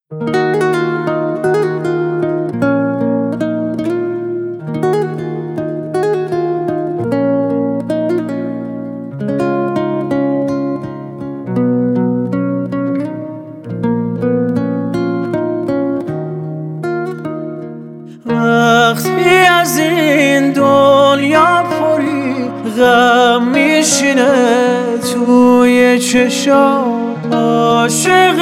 وقتی از این دنیا پری غم میشینه توی چشام، عاشق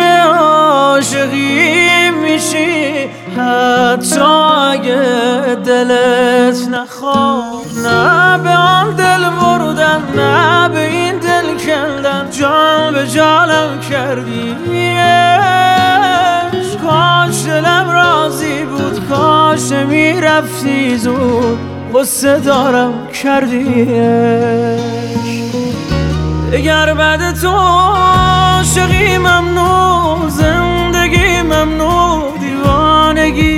عاشقی میشی حتی اگه دلت نخواد. نه به آن دل بردن، نه به این دل کندن، جان به جانم کردی. کاش دلم راضی بود، کاش میرفتی زود، غصه دارم کردیش. اگر بعد تو عاشقی ممنوع، زندگی ممنوع، دیوانگی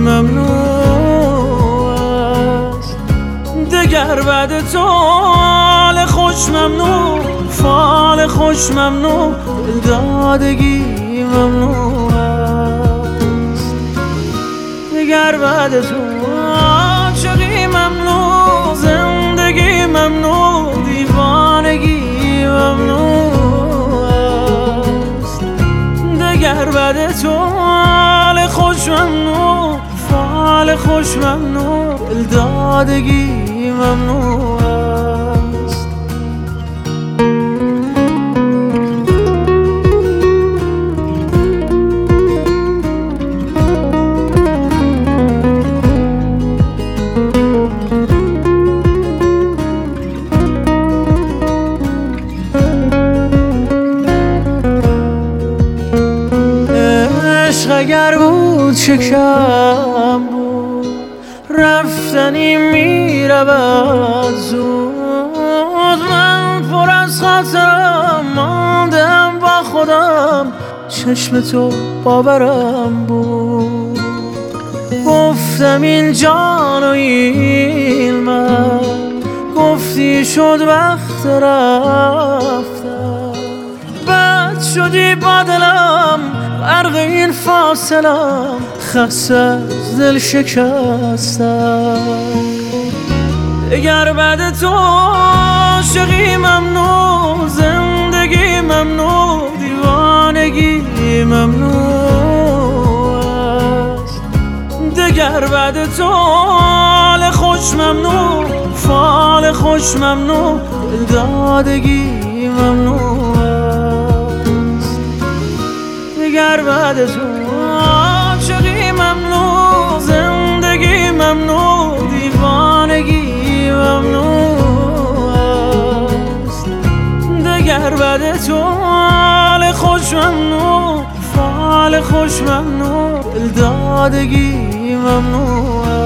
ممنوع است. دگر بعد تو حال خوش ممنوع، فال خوش ممنوع، دلدادگی ممنوع است. دگر بعد تو عاشقی ممنوع، زندگی ممنوع، دیوانگی ممنوع است. دگر بعد تو حال خوش ممنوع، فال خوش ممنوع، دلدادگی ممنوع است. اگر بود چه کم بود، رفتنی میرود زود. من پر از خاطرم ماندم با خودم، چشم تو باورم بود. گفتم این جان و این من، گفتی شد وقت رفتم. بد شدی با دلم، غرق این فاصلم، خسته از دل شکستم. اگر بعد تو عاشقی ممنوع، زندگی ممنوع، دیوانگی ممنوع است. دگر بعد تو حال خوش ممنوع، فال خوش ممنوع، دلدادگی ممنوع است. دگر بعد تو عاشقی ممنوع، زندگی ممنوع، دیوانگی ممنوع است. دگر بعد تو حال خوش ممنوع، فال خوش ممنوع، دلدادگی ممنوع است.